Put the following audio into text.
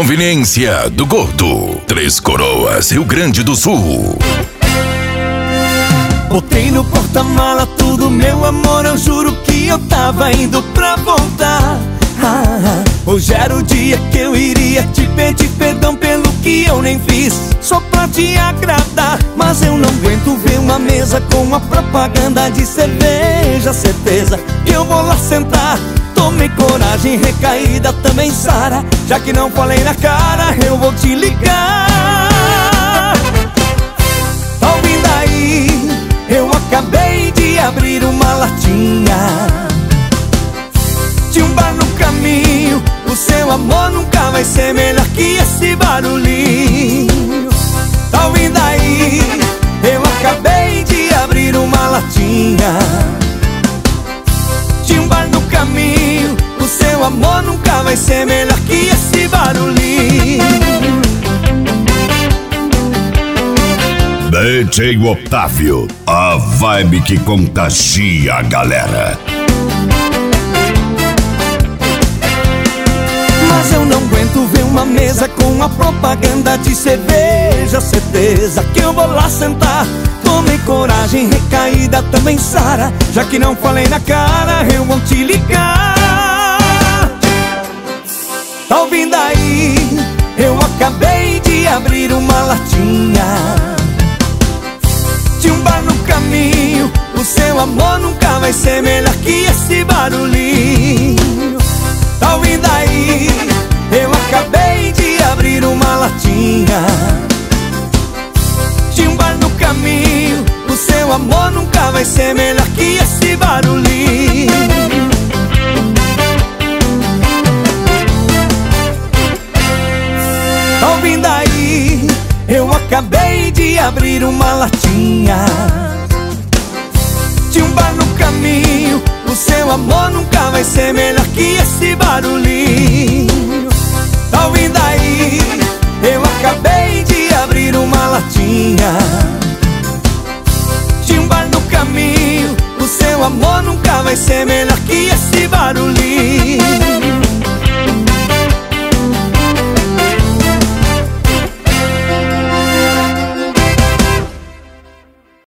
conveniência do Gordo. Três Coroas, Rio Grande do Sul. Botei no porta-mala tudo, meu amor, eu juro que eu tava indo pra voltar. Hoje era o dia que eu iria te pedir perdão pelo que eu nem fiz, só pra te agradar. Mas eu não aguento ver uma mesa com uma propaganda de cerveja. Certeza que eu vou lá sentar. Tomei coragem, recaída também sara. Já que não falei na cara, eu vou te ligar. Tá ouvindo aí? Eu acabei de abrir uma latinha. Tinha um bar no caminho, o seu amor nunca vai ser melhor que esse barulhinho. Tá ouvindo aí? Eu acabei de abrir uma latinha. Tinha um bar no caminho, o seu amor nunca vai ser melhor que esse barulhinho. DJ Otávio, a vibe que contagia a galera. Mas eu não aguento ver uma mesa com uma propaganda de cerveja. Certeza que eu vou lá sentar. Tomei coragem, recaída também sara. Já que não falei na cara, eu vou te ligar. Tá ouvindo aí? Eu acabei de abrir uma latinha. Tinha um bar no caminho, o seu amor nunca vai ser melhor que esse barulhinho. Tá ouvindo aí? Eu acabei de abrir uma latinha. Tinha um bar no caminho, o seu amor nunca vai ser melhor que esse barulhinho. Tá ouvindo aí? Eu acabei de abrir uma latinha. Tinha um bar no caminho, o seu amor nunca vai ser melhor que esse barulhinho. Tá ouvindo aí? Eu acabei de abrir uma latinha. Tinha um bar no caminho, o seu amor nunca vai ser melhor que esse barulhinho.